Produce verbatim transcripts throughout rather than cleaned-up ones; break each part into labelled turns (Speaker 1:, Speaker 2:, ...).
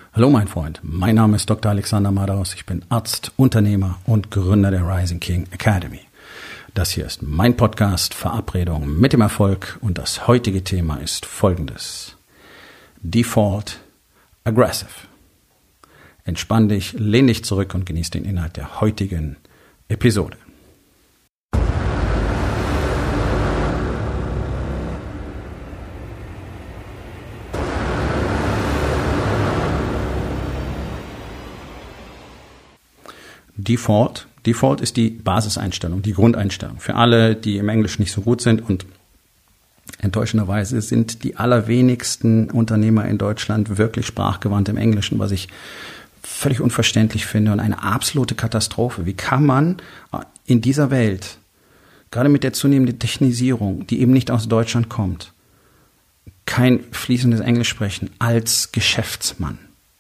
Speaker 1: Hallo mein Freund, mein Name ist Doktor Alexander Madaus, ich bin Arzt, Unternehmer und Gründer der Rising King Academy. Das hier ist mein Podcast Verabredung mit dem Erfolg und das heutige Thema ist folgendes: Default Aggressive. Entspann dich, lehn dich zurück und genieß den Inhalt der heutigen Episode. Default. Default ist die Basiseinstellung, die Grundeinstellung. Für alle, die im Englisch nicht so gut sind, und enttäuschenderweise sind die allerwenigsten Unternehmer in Deutschland wirklich sprachgewandt im Englischen, was ich völlig unverständlich finde und eine absolute Katastrophe. Wie kann man in dieser Welt, gerade mit der zunehmenden Technisierung, die eben nicht aus Deutschland kommt, kein fließendes Englisch sprechen als Geschäftsmann?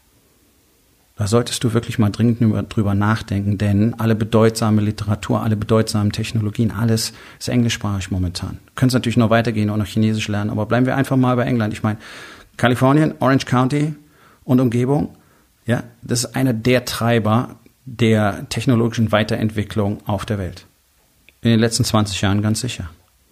Speaker 1: Da solltest du wirklich mal dringend drüber nachdenken, denn alle bedeutsame Literatur, alle bedeutsamen Technologien, alles ist englischsprachig momentan. Du könntest natürlich noch weitergehen und noch Chinesisch lernen, aber bleiben wir einfach mal bei England. Ich meine, Kalifornien, Orange County und Umgebung, ja, das ist einer der Treiber der technologischen Weiterentwicklung auf der Welt. In den letzten zwanzig Jahren ganz sicher.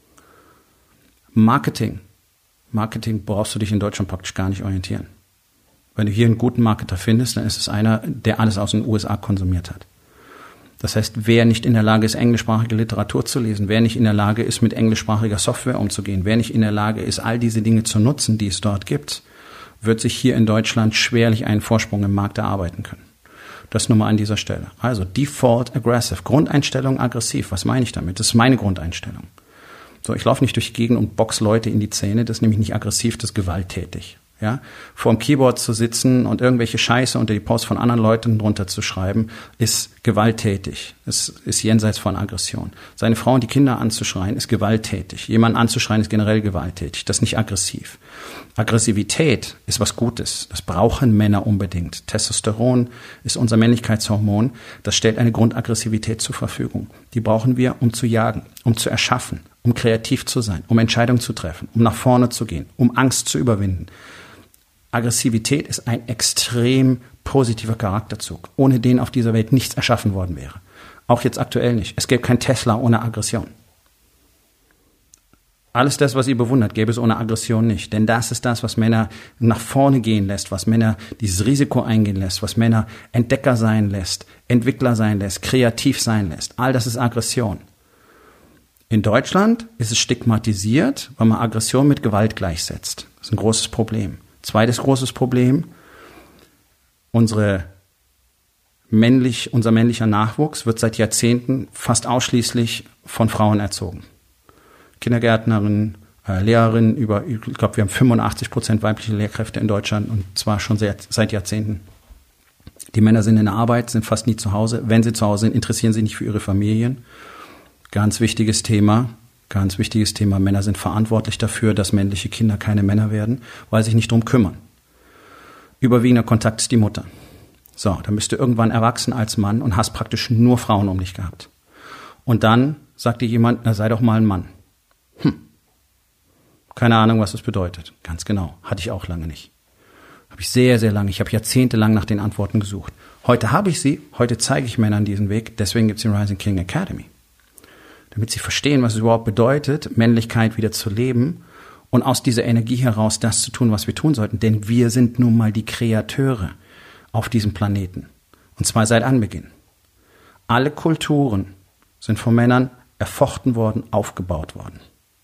Speaker 1: Marketing. Marketing brauchst du dich in Deutschland praktisch gar nicht orientieren. Wenn du hier einen guten Marketer findest, dann ist es einer, der alles aus den U S A konsumiert hat. Das heißt, wer nicht in der Lage ist, englischsprachige Literatur zu lesen, wer nicht in der Lage ist, mit englischsprachiger Software umzugehen, wer nicht in der Lage ist, all diese Dinge zu nutzen, die es dort gibt, wird sich hier in Deutschland schwerlich einen Vorsprung im Markt erarbeiten können. Das nur mal an dieser Stelle. Also Default Aggressive, Grundeinstellung aggressiv. Was meine ich damit? Das ist meine Grundeinstellung. So, ich laufe nicht durch die Gegend und box Leute in die Zähne. Das ist nämlich nicht aggressiv, das ist gewalttätig. Ja, vor dem Keyboard zu sitzen und irgendwelche Scheiße unter die Posts von anderen Leuten drunter zu schreiben, ist gewalttätig. Es ist jenseits von Aggression. Seine Frau und die Kinder anzuschreien, ist gewalttätig. Jemanden anzuschreien, ist generell gewalttätig. Das ist nicht aggressiv. Aggressivität ist was Gutes. Das brauchen Männer unbedingt. Testosteron ist unser Männlichkeitshormon. Das stellt eine Grundaggressivität zur Verfügung. Die brauchen wir, um zu jagen, um zu erschaffen, um kreativ zu sein, um Entscheidungen zu treffen, um nach vorne zu gehen, um Angst zu überwinden. Aggressivität ist ein extrem positiver Charakterzug, ohne den auf dieser Welt nichts erschaffen worden wäre. Auch jetzt aktuell nicht. Es gäbe kein Tesla ohne Aggression. Alles das, was ihr bewundert, gäbe es ohne Aggression nicht. Denn das ist das, was Männer nach vorne gehen lässt, was Männer dieses Risiko eingehen lässt, was Männer Entdecker sein lässt, Entwickler sein lässt, kreativ sein lässt. All das ist Aggression. In Deutschland ist es stigmatisiert, weil man Aggression mit Gewalt gleichsetzt. Das ist ein großes Problem. Zweites großes Problem: Unsere männlich, unser männlicher Nachwuchs wird seit Jahrzehnten fast ausschließlich von Frauen erzogen. Kindergärtnerinnen, äh, Lehrerinnen, über, ich glaube, wir haben fünfundachtzig Prozent weibliche Lehrkräfte in Deutschland und zwar schon seit, seit Jahrzehnten. Die Männer sind in der Arbeit, sind fast nie zu Hause. Wenn sie zu Hause sind, interessieren sie nicht für ihre Familien. Ganz wichtiges Thema. Ganz wichtiges Thema. Männer sind verantwortlich dafür, dass männliche Kinder keine Männer werden, weil sie sich nicht drum kümmern. Überwiegender Kontakt ist die Mutter. So, dann bist du irgendwann erwachsen als Mann und hast praktisch nur Frauen um dich gehabt. Und dann sagt dir jemand, na, sei doch mal ein Mann. Hm. Keine Ahnung, was das bedeutet. Ganz genau. Hatte ich auch lange nicht. Habe ich sehr, sehr lange. Ich habe jahrzehntelang nach den Antworten gesucht. Heute habe ich sie. Heute zeige ich Männern diesen Weg. Deswegen gibt es die Rising King Academy. Damit sie verstehen, was es überhaupt bedeutet, Männlichkeit wieder zu leben und aus dieser Energie heraus das zu tun, was wir tun sollten. Denn wir sind nun mal die Kreateure auf diesem Planeten. Und zwar seit Anbeginn. Alle Kulturen sind von Männern erfochten worden, aufgebaut worden.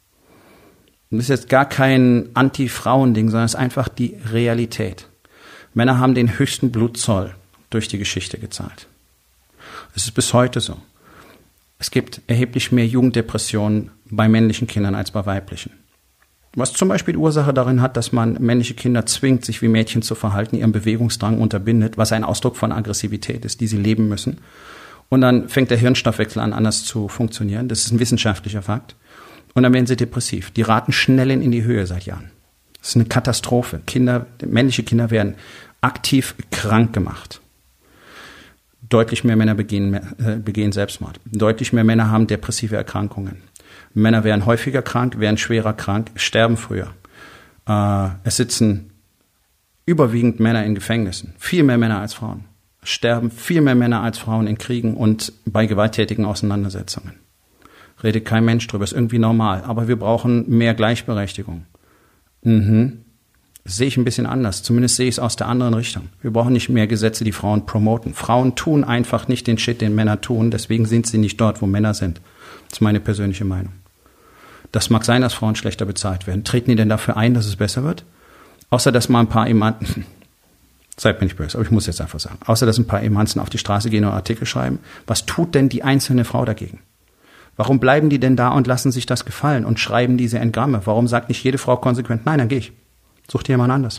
Speaker 1: Und das ist jetzt gar kein Anti-Frauen-Ding, sondern es ist einfach die Realität. Männer haben den höchsten Blutzoll durch die Geschichte gezahlt. Es ist bis heute so. Es gibt erheblich mehr Jugenddepressionen bei männlichen Kindern als bei weiblichen. Was zum Beispiel die Ursache darin hat, dass man männliche Kinder zwingt, sich wie Mädchen zu verhalten, ihren Bewegungsdrang unterbindet, was ein Ausdruck von Aggressivität ist, die sie leben müssen. Und dann fängt der Hirnstoffwechsel an, anders zu funktionieren. Das ist ein wissenschaftlicher Fakt. Und dann werden sie depressiv. Die raten schnell in die Höhe seit Jahren. Das ist eine Katastrophe. Kinder, männliche Kinder werden aktiv krank gemacht. Deutlich mehr Männer begehen, äh, begehen Selbstmord. Deutlich mehr Männer haben depressive Erkrankungen. Männer werden häufiger krank, werden schwerer krank, sterben früher. Äh, es sitzen überwiegend Männer in Gefängnissen, viel mehr Männer als Frauen. Es sterben viel mehr Männer als Frauen in Kriegen und bei gewalttätigen Auseinandersetzungen. Redet kein Mensch drüber, ist irgendwie normal. Aber wir brauchen mehr Gleichberechtigung. Mhm. Das sehe ich ein bisschen anders. Zumindest sehe ich es aus der anderen Richtung. Wir brauchen nicht mehr Gesetze, die Frauen promoten. Frauen tun einfach nicht den Shit, den Männer tun. Deswegen sind sie nicht dort, wo Männer sind. Das ist meine persönliche Meinung. Das mag sein, dass Frauen schlechter bezahlt werden. Treten die denn dafür ein, dass es besser wird? Außer, dass mal ein paar Emanzen, seid mir nicht böse, aber ich muss jetzt einfach sagen, außer, dass ein paar Emanzen auf die Straße gehen und Artikel schreiben, was tut denn die einzelne Frau dagegen? Warum bleiben die denn da und lassen sich das gefallen und schreiben diese Entgramme? Warum sagt nicht jede Frau konsequent, nein, dann gehe ich. Such dir jemand anders.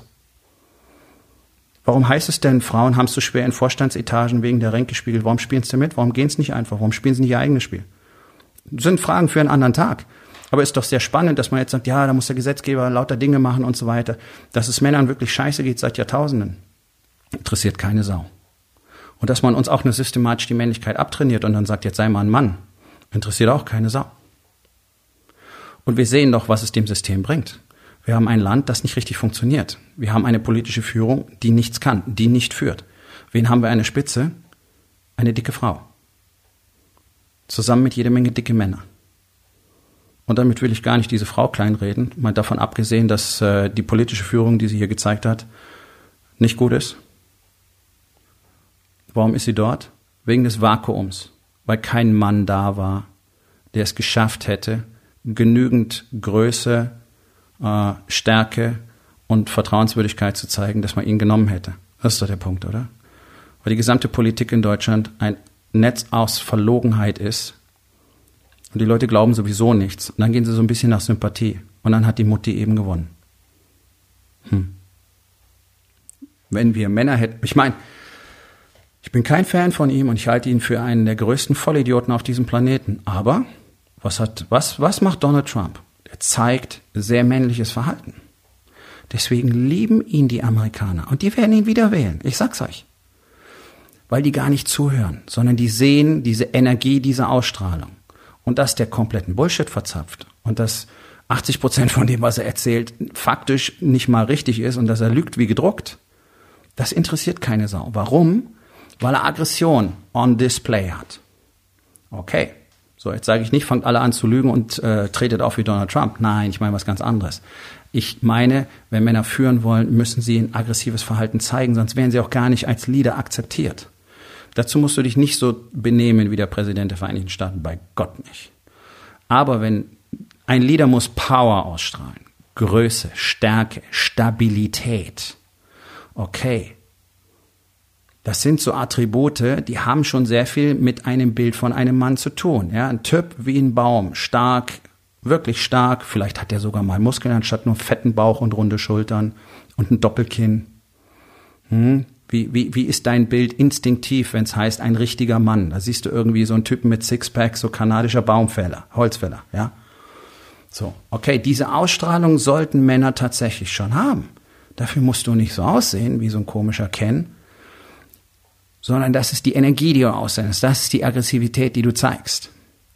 Speaker 1: Warum heißt es denn, Frauen haben es so schwer in Vorstandsetagen wegen der Ränke gespielt? Warum spielen sie mit? Warum gehen sie nicht einfach? Warum spielen sie nicht ihr eigenes Spiel? Das sind Fragen für einen anderen Tag. Aber ist doch sehr spannend, dass man jetzt sagt, ja, da muss der Gesetzgeber lauter Dinge machen und so weiter. Dass es Männern wirklich scheiße geht seit Jahrtausenden, interessiert keine Sau. Und dass man uns auch nur systematisch die Männlichkeit abtrainiert und dann sagt, jetzt sei mal ein Mann, interessiert auch keine Sau. Und wir sehen doch, was es dem System bringt. Wir haben ein Land, das nicht richtig funktioniert. Wir haben eine politische Führung, die nichts kann, die nicht führt. Wen haben wir an der Spitze? Eine dicke Frau. Zusammen mit jede Menge dicke Männer. Und damit will ich gar nicht diese Frau kleinreden, mal davon abgesehen, dass äh, die politische Führung, die sie hier gezeigt hat, nicht gut ist. Warum ist sie dort? Wegen des Vakuums, weil kein Mann da war, der es geschafft hätte, genügend Größe, äh, Stärke und Vertrauenswürdigkeit zu zeigen, dass man ihn genommen hätte. Das ist doch der Punkt, oder? Weil die gesamte Politik in Deutschland ein Netz aus Verlogenheit ist und die Leute glauben sowieso nichts. Und dann gehen sie so ein bisschen nach Sympathie und dann hat die Mutti eben gewonnen. Hm. Wenn wir Männer hätten, ich meine, ich bin kein Fan von ihm und ich halte ihn für einen der größten Vollidioten auf diesem Planeten. Aber was hat, was, was macht Donald Trump? Er zeigt sehr männliches Verhalten. Deswegen lieben ihn die Amerikaner und die werden ihn wieder wählen. Ich sag's euch. Weil die gar nicht zuhören, sondern die sehen diese Energie, diese Ausstrahlung. Und dass der kompletten Bullshit verzapft und dass achtzig Prozent von dem, was er erzählt, faktisch nicht mal richtig ist und dass er lügt wie gedruckt, das interessiert keine Sau. Warum? Weil er Aggression on display hat. Okay, so jetzt sage ich nicht, fangt alle an zu lügen und äh, tretet auf wie Donald Trump. Nein, ich meine was ganz anderes. Ich meine, wenn Männer führen wollen, müssen sie ein aggressives Verhalten zeigen, sonst werden sie auch gar nicht als Leader akzeptiert. Dazu musst du dich nicht so benehmen wie der Präsident der Vereinigten Staaten, bei Gott nicht. Aber wenn ein Leader muss Power ausstrahlen, Größe, Stärke, Stabilität, okay, das sind so Attribute, die haben schon sehr viel mit einem Bild von einem Mann zu tun. Ja, ein Typ wie ein Baum, stark, wirklich stark, vielleicht hat er sogar mal Muskeln anstatt nur fetten Bauch und runde Schultern und ein Doppelkinn. Hm? Wie, wie, wie ist dein Bild instinktiv, wenn es heißt, ein richtiger Mann? Da siehst du irgendwie so einen Typen mit Sixpack, so kanadischer Baumfäller, Holzfäller, ja? So, okay, diese Ausstrahlung sollten Männer tatsächlich schon haben. Dafür musst du nicht so aussehen wie so ein komischer Ken, sondern das ist die Energie, die du aussendest, das ist die Aggressivität, die du zeigst.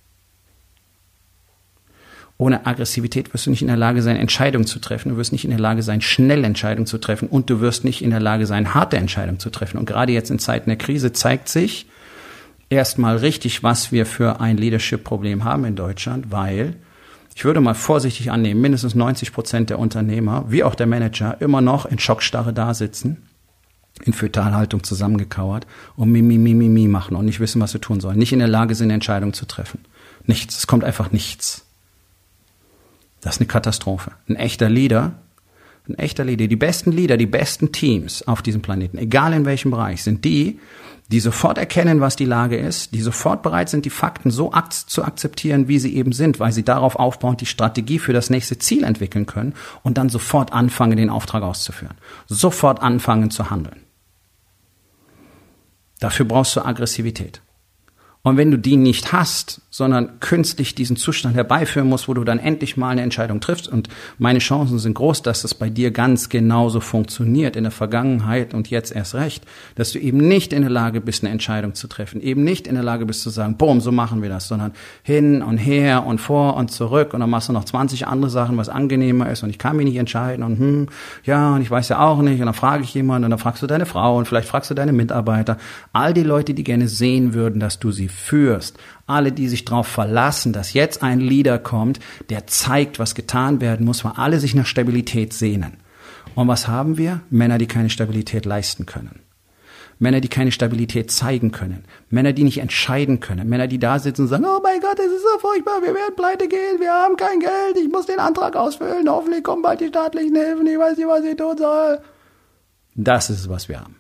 Speaker 1: Ohne Aggressivität wirst du nicht in der Lage sein, Entscheidungen zu treffen. Du wirst nicht in der Lage sein, schnell Entscheidungen zu treffen. Und du wirst nicht in der Lage sein, harte Entscheidungen zu treffen. Und gerade jetzt in Zeiten der Krise zeigt sich erstmal richtig, was wir für ein Leadership-Problem haben in Deutschland, weil ich würde mal vorsichtig annehmen, mindestens neunzig Prozent der Unternehmer, wie auch der Manager, immer noch in Schockstarre da sitzen, in Fötalhaltung zusammengekauert und mi, mi, mi, mi, mi machen und nicht wissen, was sie tun sollen. Nicht in der Lage sind, Entscheidungen zu treffen. Nichts. Es kommt einfach nichts. Das ist eine Katastrophe. Ein echter Leader, ein echter Leader, die besten Leader, die besten Teams auf diesem Planeten, egal in welchem Bereich, sind die, die sofort erkennen, was die Lage ist, die sofort bereit sind, die Fakten so ak- zu akzeptieren, wie sie eben sind, weil sie darauf aufbauend die Strategie für das nächste Ziel entwickeln können und dann sofort anfangen, den Auftrag auszuführen. Sofort anfangen zu handeln. Dafür brauchst du Aggressivität. Und wenn du die nicht hast, sondern künstlich diesen Zustand herbeiführen musst, wo du dann endlich mal eine Entscheidung triffst. Und meine Chancen sind groß, dass es bei dir ganz genauso funktioniert in der Vergangenheit und jetzt erst recht, dass du eben nicht in der Lage bist, eine Entscheidung zu treffen, eben nicht in der Lage bist zu sagen, boom, so machen wir das, sondern hin und her und vor und zurück und dann machst du noch zwanzig andere Sachen, was angenehmer ist und ich kann mich nicht entscheiden und hm, ja, und ich weiß ja auch nicht und dann frage ich jemanden und dann fragst du deine Frau und vielleicht fragst du deine Mitarbeiter, all die Leute, die gerne sehen würden, dass du sie führst, alle, die sich darauf verlassen, dass jetzt ein Leader kommt, der zeigt, was getan werden muss, weil alle sich nach Stabilität sehnen. Und was haben wir? Männer, die keine Stabilität leisten können. Männer, die keine Stabilität zeigen können. Männer, die nicht entscheiden können. Männer, die da sitzen und sagen, oh mein Gott, das ist so furchtbar, wir werden pleite gehen, wir haben kein Geld, ich muss den Antrag ausfüllen, hoffentlich kommen bald die staatlichen Hilfen, ich weiß nicht, was ich tun soll. Das ist es, was wir haben.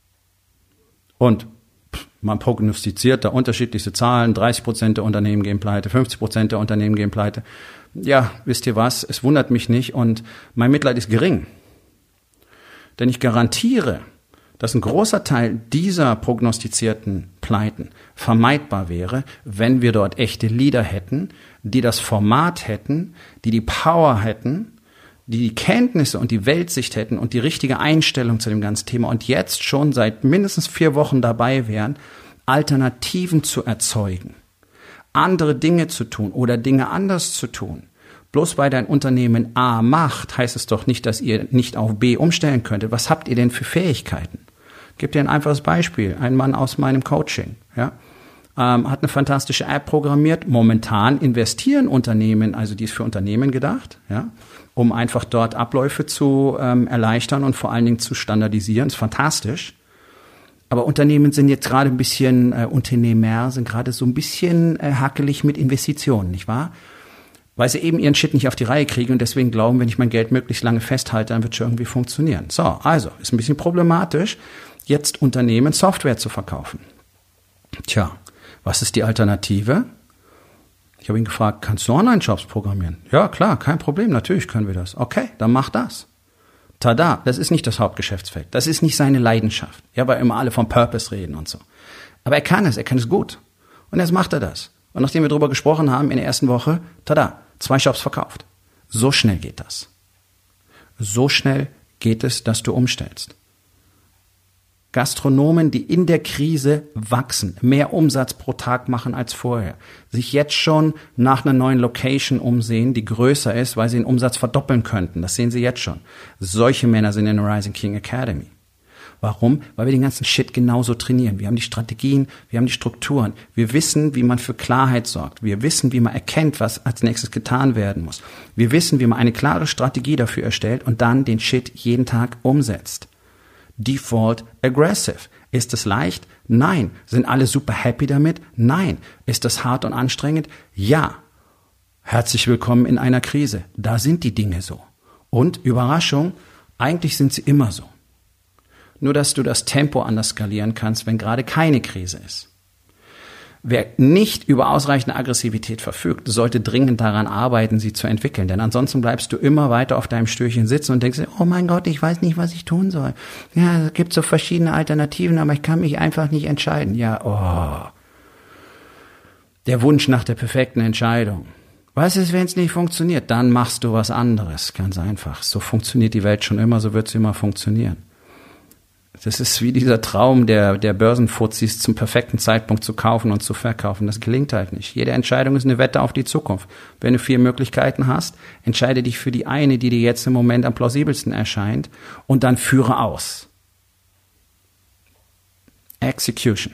Speaker 1: Und man prognostiziert da unterschiedlichste Zahlen, dreißig Prozent der Unternehmen gehen pleite, fünfzig Prozent der Unternehmen gehen pleite. Ja, wisst ihr was, es wundert mich nicht und mein Mitleid ist gering. Denn ich garantiere, dass ein großer Teil dieser prognostizierten Pleiten vermeidbar wäre, wenn wir dort echte Leader hätten, die das Format hätten, die die Power hätten, die die Kenntnisse und die Weltsicht hätten und die richtige Einstellung zu dem ganzen Thema und jetzt schon seit mindestens vier Wochen dabei wären, Alternativen zu erzeugen, andere Dinge zu tun oder Dinge anders zu tun. Bloß weil dein Unternehmen A macht, heißt es doch nicht, dass ihr nicht auf B umstellen könntet. Was habt ihr denn für Fähigkeiten? Ich gebe dir ein einfaches Beispiel. Ein Mann aus meinem Coaching, ja, ähm, hat eine fantastische App programmiert. Momentan investieren Unternehmen, also die ist für Unternehmen gedacht, ja, um einfach dort Abläufe zu ähm, erleichtern und vor allen Dingen zu standardisieren. Ist fantastisch. Aber Unternehmen sind jetzt gerade ein bisschen, äh, Unternehmer sind gerade so ein bisschen äh, hackelig mit Investitionen, nicht wahr? Weil sie eben ihren Shit nicht auf die Reihe kriegen und deswegen glauben, wenn ich mein Geld möglichst lange festhalte, dann wird es schon irgendwie funktionieren. So, also, ist ein bisschen problematisch, jetzt Unternehmen Software zu verkaufen. Tja, was ist die Alternative? Ich habe ihn gefragt, kannst du Online-Shops programmieren? Ja, klar, kein Problem, natürlich können wir das. Okay, dann mach das. Tada, das ist nicht das Hauptgeschäftsfeld. Das ist nicht seine Leidenschaft. Ja, weil immer alle vom Purpose reden und so. Aber er kann es, er kann es gut. Und jetzt macht er das. Und nachdem wir darüber gesprochen haben in der ersten Woche, tada, zwei Shops verkauft. So schnell geht das. So schnell geht es, dass du umstellst. Gastronomen, die in der Krise wachsen, mehr Umsatz pro Tag machen als vorher, sich jetzt schon nach einer neuen Location umsehen, die größer ist, weil sie den Umsatz verdoppeln könnten. Das sehen sie jetzt schon. Solche Männer sind in der Rising King Academy. Warum? Weil wir den ganzen Shit genauso trainieren. Wir haben die Strategien, wir haben die Strukturen. Wir wissen, wie man für Klarheit sorgt. Wir wissen, wie man erkennt, was als nächstes getan werden muss. Wir wissen, wie man eine klare Strategie dafür erstellt und dann den Shit jeden Tag umsetzt. Default aggressive. Ist es leicht? Nein. Sind alle super happy damit? Nein. Ist das hart und anstrengend? Ja. Herzlich willkommen in einer Krise. Da sind die Dinge so. Und Überraschung, eigentlich sind sie immer so. Nur, dass du das Tempo anders skalieren kannst, wenn gerade keine Krise ist. Wer nicht über ausreichende Aggressivität verfügt, sollte dringend daran arbeiten, sie zu entwickeln. Denn ansonsten bleibst du immer weiter auf deinem Stühlchen sitzen und denkst, oh mein Gott, ich weiß nicht, was ich tun soll. Ja, es gibt so verschiedene Alternativen, aber ich kann mich einfach nicht entscheiden. Ja, oh. Der Wunsch nach der perfekten Entscheidung. Was ist, wenn es nicht funktioniert? Dann machst du was anderes. Ganz einfach. So funktioniert die Welt schon immer, so wird sie immer funktionieren. Das ist wie dieser Traum der, der Börsenfuzis zum perfekten Zeitpunkt zu kaufen und zu verkaufen. Das gelingt halt nicht. Jede Entscheidung ist eine Wette auf die Zukunft. Wenn du vier Möglichkeiten hast, entscheide dich für die eine, die dir jetzt im Moment am plausibelsten erscheint und dann führe aus. Execution.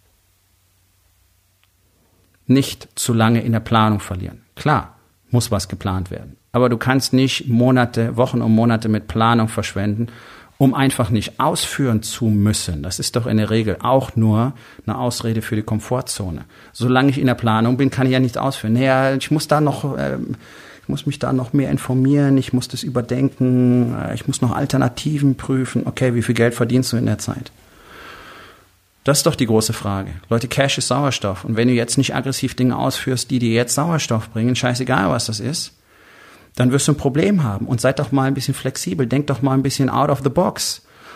Speaker 1: Nicht zu lange in der Planung verlieren. Klar, muss was geplant werden. Aber du kannst nicht Monate, Wochen und Monate mit Planung verschwenden, um einfach nicht ausführen zu müssen. Das ist doch in der Regel auch nur eine Ausrede für die Komfortzone. Solange ich in der Planung bin, kann ich ja nichts ausführen. Naja, ich muss da noch, äh, ich muss mich da noch mehr informieren, ich muss das überdenken, äh, ich muss noch Alternativen prüfen. Okay, wie viel Geld verdienst du in der Zeit? Das ist doch die große Frage. Leute, Cash ist Sauerstoff. Und wenn du jetzt nicht aggressiv Dinge ausführst, die dir jetzt Sauerstoff bringen, scheißegal, was das ist, dann wirst du ein Problem haben. Und seid doch mal ein bisschen flexibel. Denkt doch mal ein bisschen out of the box.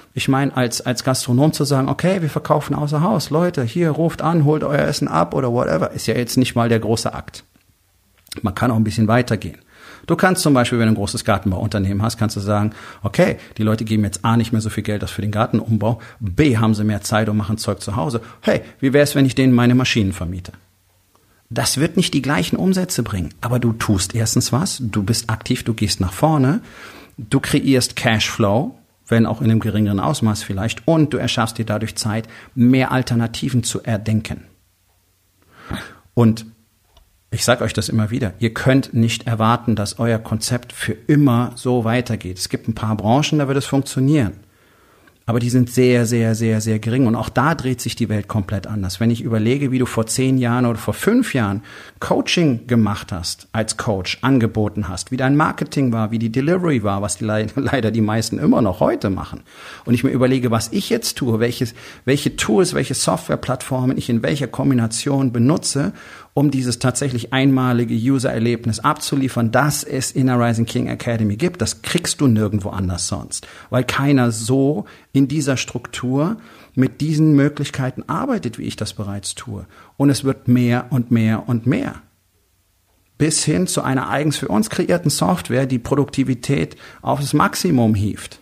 Speaker 1: Ich meine, als, als Gastronom zu sagen, okay, wir verkaufen außer Haus, Leute, hier, ruft an, holt euer Essen ab oder whatever, ist ja jetzt nicht mal der große Akt. Man kann auch ein bisschen weitergehen. Du kannst zum Beispiel, wenn du ein großes Gartenbauunternehmen hast, kannst du sagen, okay, die Leute geben jetzt A, nicht mehr so viel Geld aus für den Gartenumbau, B, haben sie mehr Zeit und machen Zeug zu Hause. Hey, wie wär's, wenn ich denen meine Maschinen vermiete? Das wird nicht die gleichen Umsätze bringen, aber du tust erstens was, du bist aktiv, du gehst nach vorne, du kreierst Cashflow, wenn auch in einem geringeren Ausmaß vielleicht, und du erschaffst dir dadurch Zeit, mehr Alternativen zu erdenken. Und ich sage euch das immer wieder, ihr könnt nicht erwarten, dass euer Konzept für immer so weitergeht. Es gibt ein paar Branchen, da wird es funktionieren. Aber die sind sehr, sehr, sehr, sehr gering. Und auch da dreht sich die Welt komplett anders. Wenn ich überlege, wie du vor zehn Jahren oder vor fünf Jahren Coaching gemacht hast, als Coach angeboten hast, wie dein Marketing war, wie die Delivery war, was die leider die meisten immer noch heute machen. Und ich mir überlege, was ich jetzt tue, welches, welche Tools, welche Softwareplattformen ich in welcher Kombination benutze, um dieses tatsächlich einmalige User-Erlebnis abzuliefern, das es in der Rising King Academy gibt. Das kriegst du nirgendwo anders sonst, weil keiner so in dieser Struktur mit diesen Möglichkeiten arbeitet, wie ich das bereits tue. Und es wird mehr und mehr und mehr. Bis hin zu einer eigens für uns kreierten Software, die Produktivität auf das Maximum hieft.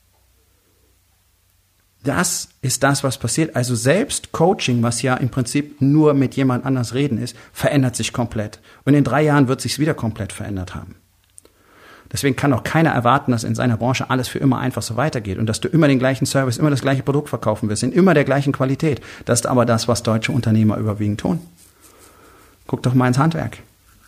Speaker 1: Das ist das, was passiert. Also selbst Coaching, was ja im Prinzip nur mit jemand anders reden ist, verändert sich komplett. Und in drei Jahren wird sich's wieder komplett verändert haben. Deswegen kann auch keiner erwarten, dass in seiner Branche alles für immer einfach so weitergeht und dass du immer den gleichen Service, immer das gleiche Produkt verkaufen wirst, in immer der gleichen Qualität. Das ist aber das, was deutsche Unternehmer überwiegend tun. Guck doch mal ins Handwerk.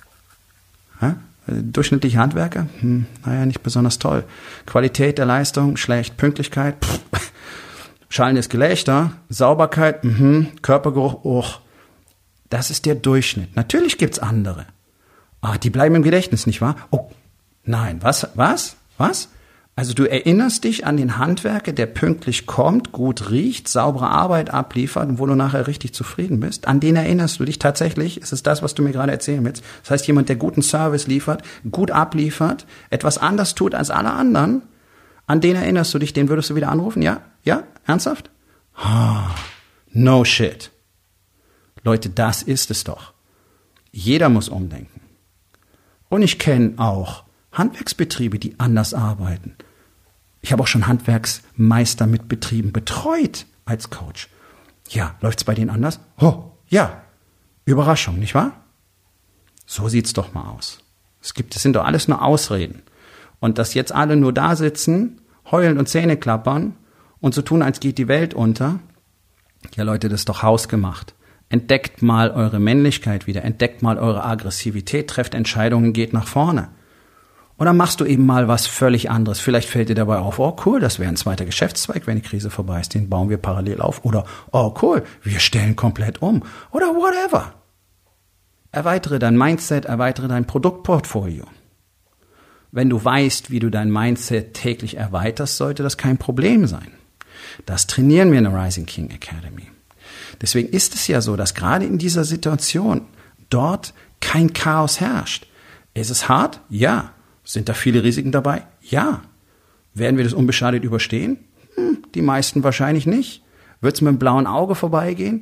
Speaker 1: Ja? Durchschnittliche Handwerker? Hm, naja, nicht besonders toll. Qualität der Leistung, schlecht. Pünktlichkeit? Pff. Schallendes Gelächter, Sauberkeit, mhm, Körpergeruch, oh, das ist der Durchschnitt. Natürlich gibt's andere. Ah, die bleiben im Gedächtnis, nicht wahr? Oh, nein, was, was, was? Also du erinnerst dich an den Handwerker, der pünktlich kommt, gut riecht, saubere Arbeit abliefert und wo du nachher richtig zufrieden bist. An den erinnerst du dich tatsächlich. Es ist das, was du mir gerade erzählen willst. Das heißt, jemand, der guten Service liefert, gut abliefert, etwas anders tut als alle anderen, an den erinnerst du dich, den würdest du wieder anrufen? Ja? Ja? Ernsthaft? Ah, no shit. Leute, das ist es doch. Jeder muss umdenken. Und ich kenne auch Handwerksbetriebe, die anders arbeiten. Ich habe auch schon Handwerksmeister mit Betrieben betreut als Coach. Ja, läuft's bei denen anders? Oh, ja. Überraschung, nicht wahr? So sieht's doch mal aus. Es gibt, es sind doch alles nur Ausreden. Und dass jetzt alle nur da sitzen, heulen und Zähne klappern und so tun, als geht die Welt unter. Ja, Leute, das ist doch hausgemacht. Entdeckt mal eure Männlichkeit wieder, entdeckt mal eure Aggressivität, trefft Entscheidungen, geht nach vorne. Und dann machst du eben mal was völlig anderes. Vielleicht fällt dir dabei auf, oh cool, das wäre ein zweiter Geschäftszweig, wenn die Krise vorbei ist, den bauen wir parallel auf. Oder, oh cool, wir stellen komplett um. Oder whatever. Erweitere dein Mindset, erweitere dein Produktportfolio. Wenn du weißt, wie du dein Mindset täglich erweiterst, sollte das kein Problem sein. Das trainieren wir in der Rising King Academy. Deswegen ist es ja so, dass gerade in dieser Situation dort kein Chaos herrscht. Ist es hart? Ja. Sind da viele Risiken dabei? Ja. Werden wir das unbeschadet überstehen? Hm, die meisten wahrscheinlich nicht. Wird es mit dem blauen Auge vorbeigehen?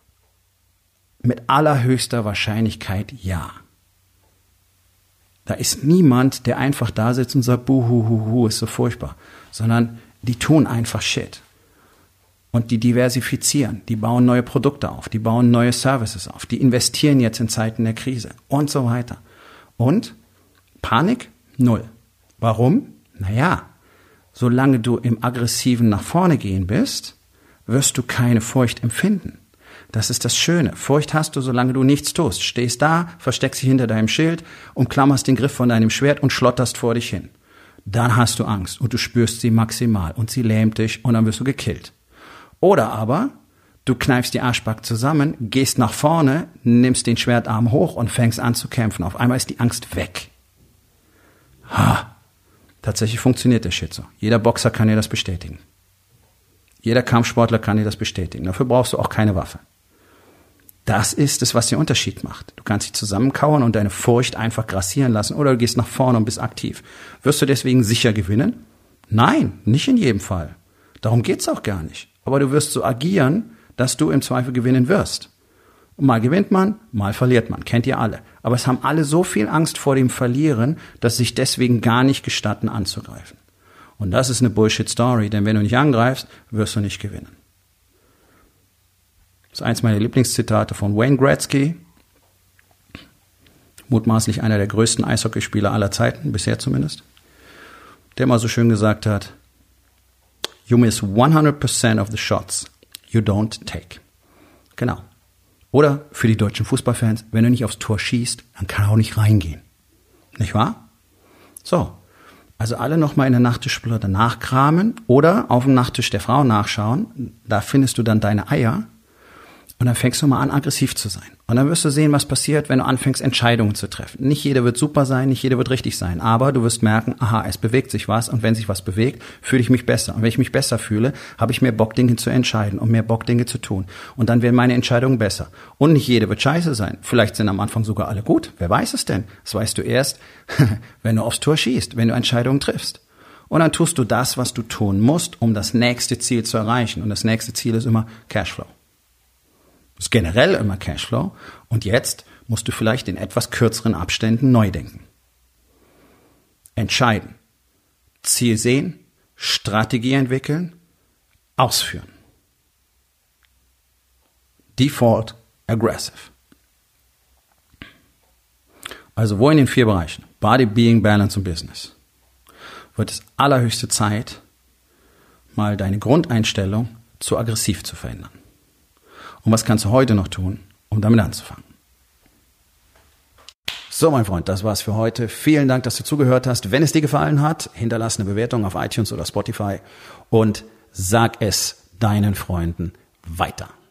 Speaker 1: Mit allerhöchster Wahrscheinlichkeit ja. Da ist niemand, der einfach da sitzt und sagt, buhuhuhu, ist so furchtbar. Sondern die tun einfach Shit. Und die diversifizieren, die bauen neue Produkte auf, die bauen neue Services auf, die investieren jetzt in Zeiten der Krise und so weiter. Und Panik? Null. Warum? Naja, solange du im aggressiven nach vorne gehen bist, wirst du keine Furcht empfinden. Das ist das Schöne. Furcht hast du, solange du nichts tust. Stehst da, versteckst dich hinter deinem Schild, umklammerst den Griff von deinem Schwert und schlotterst vor dich hin. Dann hast du Angst und du spürst sie maximal und sie lähmt dich und dann wirst du gekillt. Oder aber, du kneifst die Arschback zusammen, gehst nach vorne, nimmst den Schwertarm hoch und fängst an zu kämpfen. Auf einmal ist die Angst weg. Ha! Tatsächlich funktioniert der Shit so. Jeder Boxer kann dir das bestätigen. Jeder Kampfsportler kann dir das bestätigen. Dafür brauchst du auch keine Waffe. Das ist es, was den Unterschied macht. Du kannst dich zusammenkauern und deine Furcht einfach grassieren lassen oder du gehst nach vorne und bist aktiv. Wirst du deswegen sicher gewinnen? Nein, nicht in jedem Fall. Darum geht's auch gar nicht. Aber du wirst so agieren, dass du im Zweifel gewinnen wirst. Und mal gewinnt man, mal verliert man. Kennt ihr alle. Aber es haben alle so viel Angst vor dem Verlieren, dass sie sich deswegen gar nicht gestatten anzugreifen. Und das ist eine Bullshit-Story, denn wenn du nicht angreifst, wirst du nicht gewinnen. Das ist eins meiner Lieblingszitate von Wayne Gretzky, mutmaßlich einer der größten Eishockeyspieler aller Zeiten, bisher zumindest, der mal so schön gesagt hat, "You miss hundred percent of the shots you don't take." Genau. Oder für die deutschen Fußballfans, wenn du nicht aufs Tor schießt, dann kann er auch nicht reingehen. Nicht wahr? So. Also alle nochmal in der Nachttischschublade nachkramen oder auf dem Nachttisch der Frau nachschauen. Da findest du dann deine Eier. Und dann fängst du mal an, aggressiv zu sein. Und dann wirst du sehen, was passiert, wenn du anfängst, Entscheidungen zu treffen. Nicht jeder wird super sein, nicht jeder wird richtig sein. Aber du wirst merken, aha, es bewegt sich was. Und wenn sich was bewegt, fühle ich mich besser. Und wenn ich mich besser fühle, habe ich mehr Bock, Dinge zu entscheiden und mehr Bock, Dinge zu tun. Und dann werden meine Entscheidungen besser. Und nicht jeder wird scheiße sein. Vielleicht sind am Anfang sogar alle gut. Wer weiß es denn? Das weißt du erst, wenn du aufs Tor schießt, wenn du Entscheidungen triffst. Und dann tust du das, was du tun musst, um das nächste Ziel zu erreichen. Und das nächste Ziel ist immer Cashflow. Das ist generell immer Cashflow. Und jetzt musst du vielleicht in etwas kürzeren Abständen neu denken. Entscheiden. Ziel sehen. Strategie entwickeln. Ausführen. Default aggressive. Also wo in den vier Bereichen? Body, Being, Balance und Business. Wird es allerhöchste Zeit, mal deine Grundeinstellung zu aggressiv zu verändern. Und was kannst du heute noch tun, um damit anzufangen? So, mein Freund, das war's für heute. Vielen Dank, dass du zugehört hast. Wenn es dir gefallen hat, hinterlass eine Bewertung auf iTunes oder Spotify und sag es deinen Freunden weiter.